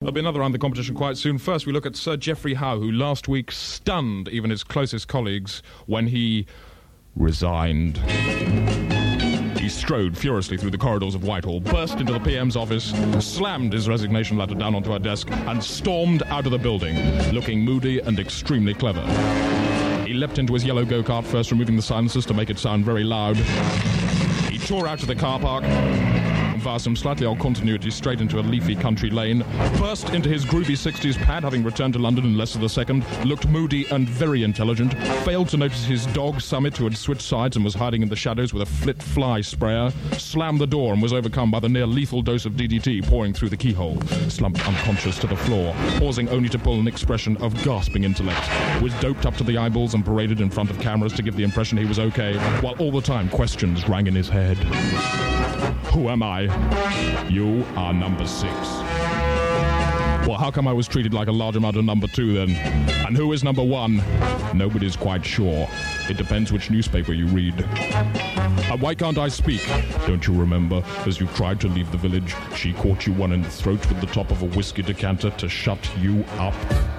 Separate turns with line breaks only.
There'll be another round of the competition quite soon. First, we look at Sir Geoffrey Howe, who last week stunned even his closest colleagues when he resigned. He strode furiously through the corridors of Whitehall, burst into the PM's office, slammed his resignation letter down onto her desk, and stormed out of the building, looking moody and extremely clever. He leapt into his yellow go-kart, first removing the silencers to make it sound very loud. He tore out to the car park, via some slightly odd continuity straight into a leafy country lane, burst into his groovy 60s pad, having returned to London in less than a second, looked moody and very intelligent, failed to notice his dog Summit, who had switched sides and was hiding in the shadows with a flit fly sprayer, slammed the door and was overcome by the near-lethal dose of DDT pouring through the keyhole, slumped unconscious to the floor, pausing only to pull an expression of gasping intellect, was doped up to the eyeballs and paraded in front of cameras to give the impression he was okay, while all the time questions rang in his head. Who am I? You are number 6. Well, how come I was treated like a large amount of number 2 then? And who is number 1? Nobody's quite sure. It depends which newspaper you read. Why can't I speak? Don't you remember, as you tried to leave the village, she caught you one in the throat with the top of a whiskey decanter to shut you up?